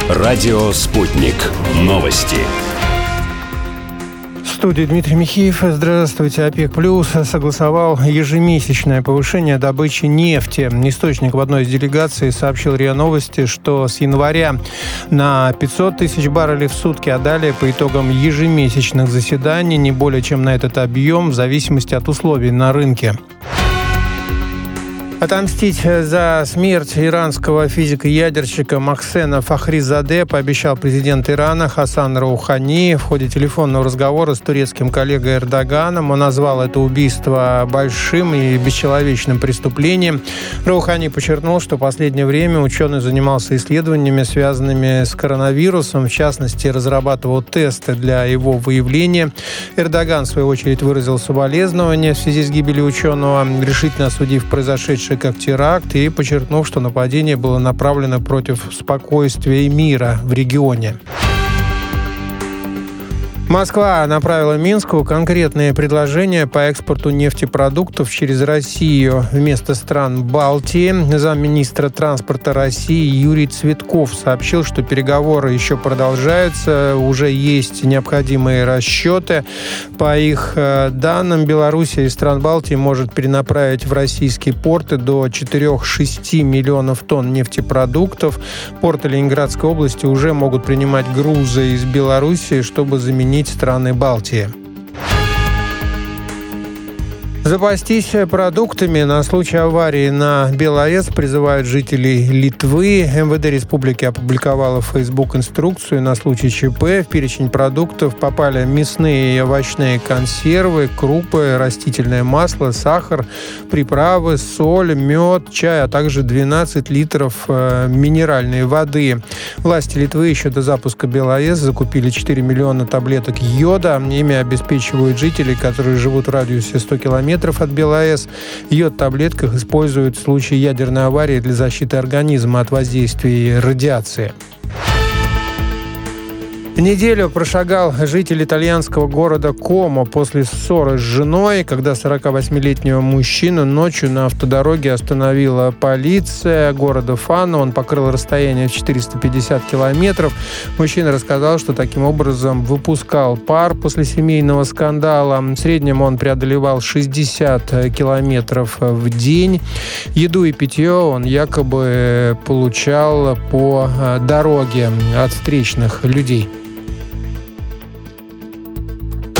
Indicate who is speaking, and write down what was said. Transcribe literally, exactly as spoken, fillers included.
Speaker 1: Радио «Спутник». Новости.
Speaker 2: В студии Дмитрий Михеев. Здравствуйте. ОПЕК+ согласовал ежемесячное повышение добычи нефти. Источник в одной из делегаций сообщил РИА Новости, что с января на пятьсот тысяч баррелей в сутки, а далее по итогам ежемесячных заседаний не более чем на этот объем в зависимости от условий на рынке. Отомстить за смерть иранского физика-ядерщика Мохсена Фахризаде пообещал президент Ирана Хасан Роухани. В ходе телефонного разговора с турецким коллегой Эрдоганом он назвал это убийство большим и бесчеловечным преступлением. Роухани подчеркнул, что в последнее время ученый занимался исследованиями, связанными с коронавирусом, в частности, разрабатывал тесты для его выявления. Эрдоган, в свою очередь, выразил соболезнования в связи с гибелью ученого, решительно осудив произошедшее как теракт и подчеркнув, что нападение было направлено против спокойствия и мира в регионе. Москва направила Минску конкретные предложения по экспорту нефтепродуктов через Россию вместо стран Балтии. Замминистра транспорта России Юрий Цветков сообщил, что переговоры еще продолжаются, уже есть необходимые расчеты. По их данным, Белоруссия из стран Балтии может перенаправить в российские порты до четыре-шесть миллионов тонн нефтепродуктов. Порты Ленинградской области уже могут принимать грузы из Белоруссии, чтобы заменить страны Балтии. Запастись продуктами на случай аварии на БелАЭС призывают жителей Литвы. МВД республики опубликовала в Facebook инструкцию на случай ЧП. В перечень продуктов попали мясные и овощные консервы, крупы, растительное масло, сахар, приправы, соль, мед, чай, а также двенадцать литров э, минеральной воды. Власти Литвы еще до запуска БелАЭС закупили четыре миллиона таблеток йода. Ими обеспечивают жителей, которые живут в радиусе сто километров от БелАЭС. Йод в таблетках используют в случае ядерной аварии для защиты организма от воздействия радиации. Неделю прошагал житель итальянского города Комо после ссоры с женой, когда сорокавосьмилетнего мужчину ночью на автодороге остановила полиция города Фано. Он покрыл расстояние в четыреста пятьдесят километров. Мужчина рассказал, что таким образом выпускал пар после семейного скандала. В среднем он преодолевал шестьдесят километров в день. Еду и питье он якобы получал по дороге от встречных людей.